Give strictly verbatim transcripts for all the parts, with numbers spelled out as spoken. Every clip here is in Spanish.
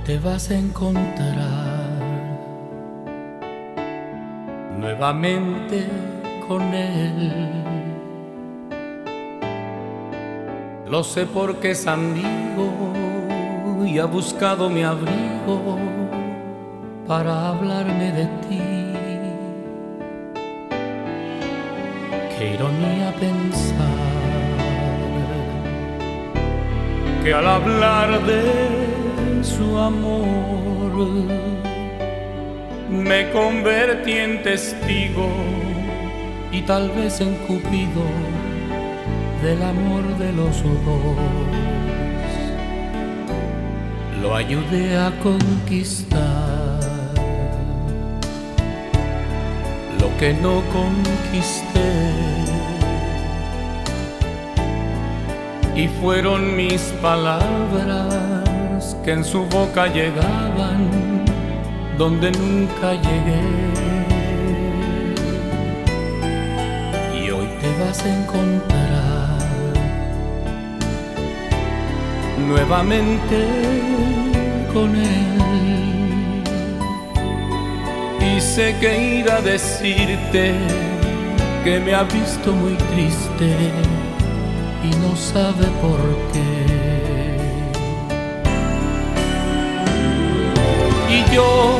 te vas a encontrar nuevamente con él. Lo sé porque es amigo y ha buscado mi abrigo para hablarme de ti. Qué ironía pensar que al hablar de su amor me convertí en testigo y tal vez en Cupido del amor de los dos. Lo ayudé a conquistar lo que no conquisté, y fueron mis palabras que en su boca llegaban donde nunca llegué. Y hoy te vas a encontrar nuevamente con él, y sé que irá a decirte que me ha visto muy triste y no sabe por qué. Y yo,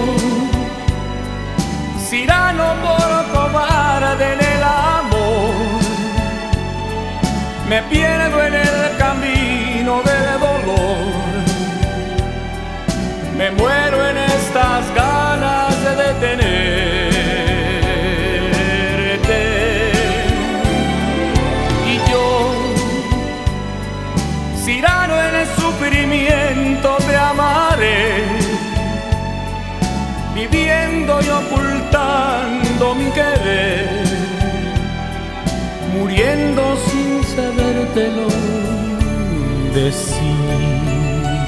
Cyrano por cobarde en el amor, me pierdo en el camino del dolor, me muero en estas ganas de detenerte. Y yo, Cyrano en el sufrimiento te amaré, viviendo y ocultando mi querer, muriendo sin sabértelo decir.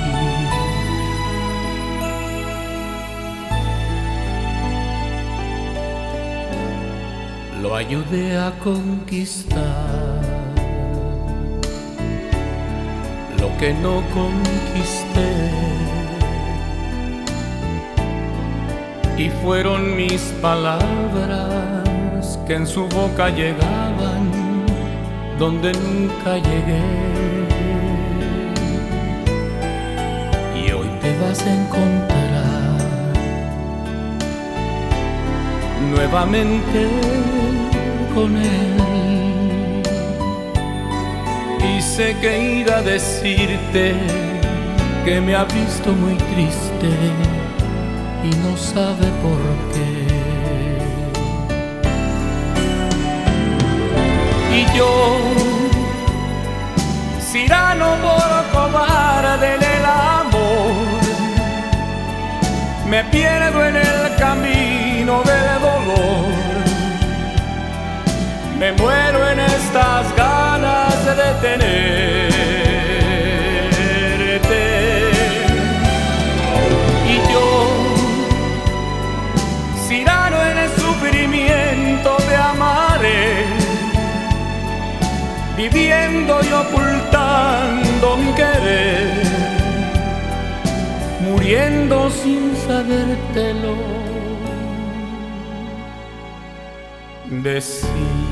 Lo ayudé a conquistar lo que no conquisté, y fueron mis palabras que en su boca llegaban donde nunca llegué. Y hoy te vas a encontrar nuevamente con él, y sé que irá a decirte que me ha visto muy triste y no sabe por qué. Y yo, Cyrano por cobarde en el amor, me pierdo en el camino del dolor, me muero en estas ganas de detenerte. Y yo, Cyrano en el sufrimiento te amaré, viviendo y ocultando mi querer, muriendo sin sabértelo decir.